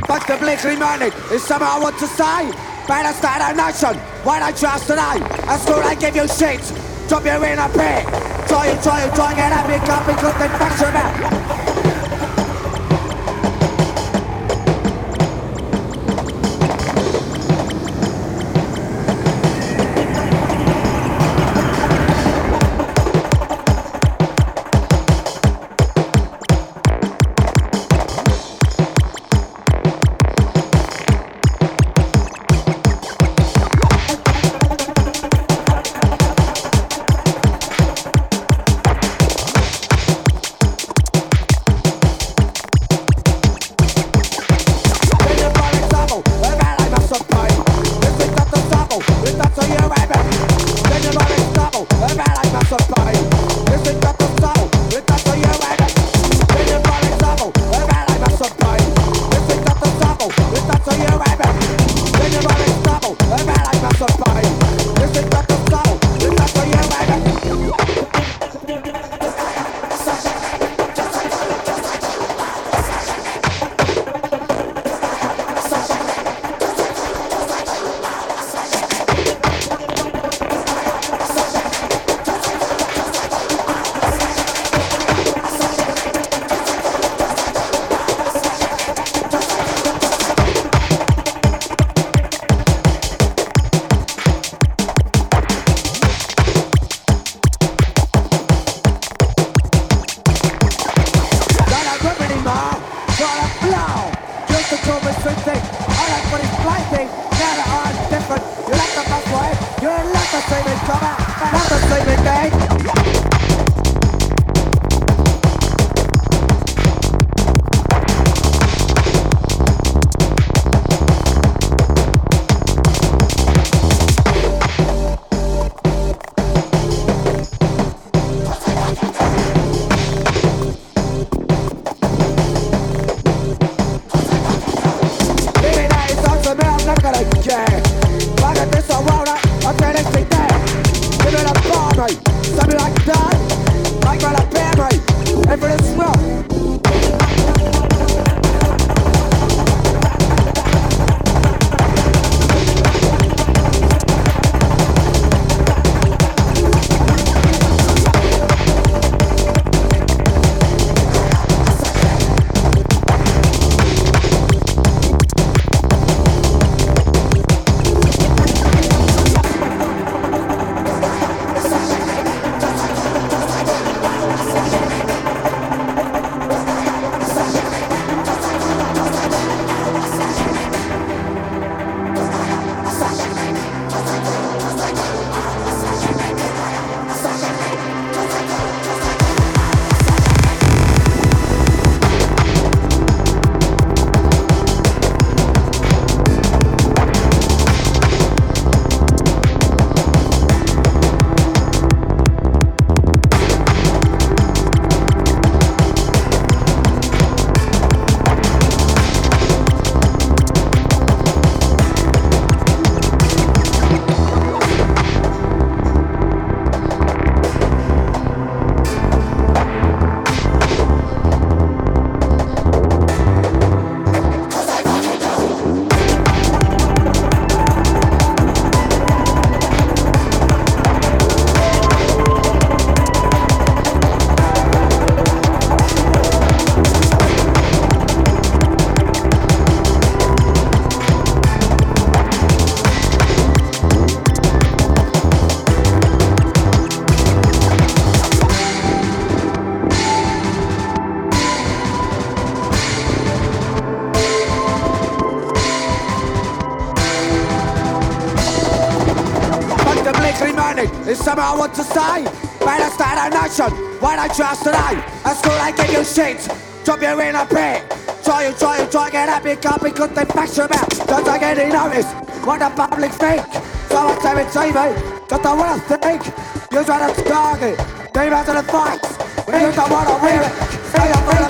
But the bleakly morning is something I want to say. Better start a nation, why don't you ask today? At school they give you shit, drop you in a pit. Try and get up, you can't be good, then back your back. It's something I want to say. Better start a nation, why don't you ask today? At school they give you shit, drop you in a pit. Try and get up, you can't be good, then bash your back. Don't take any notice, what the public think. So I say it TV, just don't wanna think. You try to target, demons in the fights. When you don't wanna hear it, stay up for the